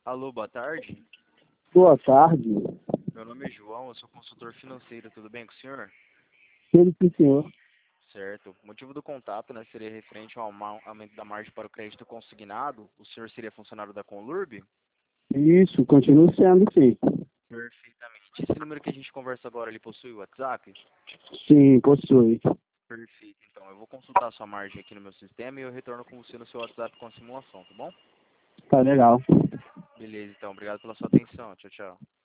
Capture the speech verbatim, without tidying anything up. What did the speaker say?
Alô, boa tarde. Boa tarde. Meu nome é João, eu sou consultor financeiro, tudo bem com o senhor? Sim, sim, senhor. Certo. O motivo do contato, né, seria referente ao auma- aumento da margem para o crédito consignado. O senhor seria funcionário da Conlurb? Isso, continua sendo, sim. Perfeitamente. Esse número que a gente conversa agora, ele possui o WhatsApp? Sim, possui. Perfeito. Então, eu vou consultar a sua margem aqui no meu sistema e eu retorno com você no seu WhatsApp com a simulação, tá bom? Tá legal. Beleza, então. Obrigado pela sua atenção. Tchau, tchau.